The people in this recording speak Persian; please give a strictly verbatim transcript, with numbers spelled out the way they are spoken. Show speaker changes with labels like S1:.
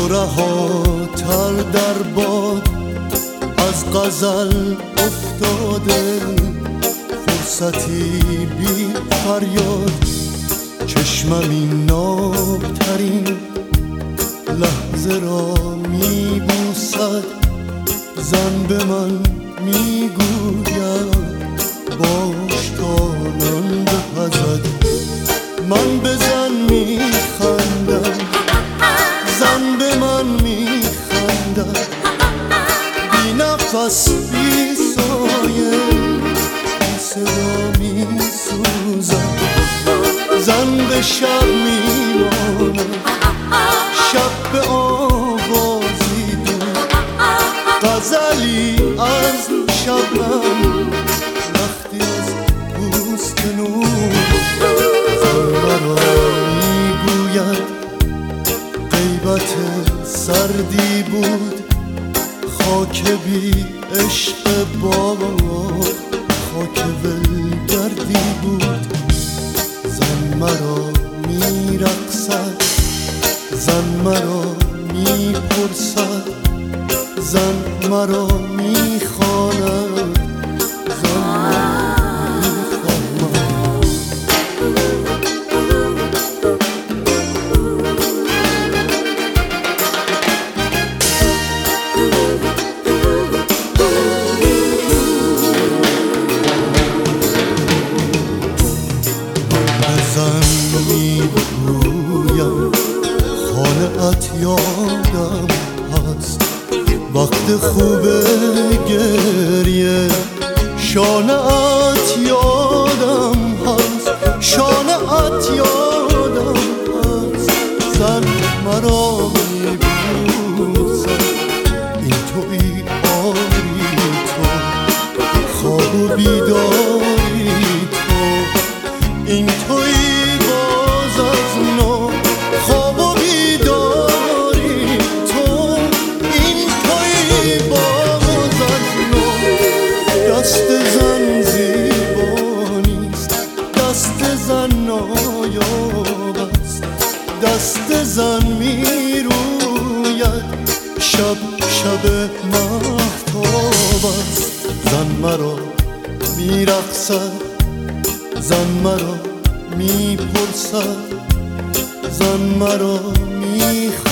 S1: رهاتر در باد از غزل افتاده، فرصتی بی فریاد چشمم این نابترین لحظه را می بوسد. زن به من می گوید باش تا نان بپزد. من به زن می خندم، زن به من می خندد، بی نفس بی سایه بی صدا می سوزد. زن به شب می ماند، شب به آوازی دود، غزلی از شبنم وقتی از پوست نور. زن مرا می گوید غیبت سردی بود، خاک بی عشق بابا خاک ولگردی بود. زن مرا می رقصد، زن مرا می پرسد، زن مرا می خواند، زن مرا می خواند. زن می گویم خانه ات یادم هست، وقت خوب گریه شانه ات یادم هست، شانه ات یادم هست. زن مرا می بوسد، این تویی آری تو، خواب و بیداری تو، این تویی باز از نو، خواب و بیداری تو، این تویی باز از نو. دست زن زیبانیست، دست زن نایاب است، دست زن می روید شب شب مهتاب است. زن مرا می رقصد، زن مرا می پرسد، زن مرا می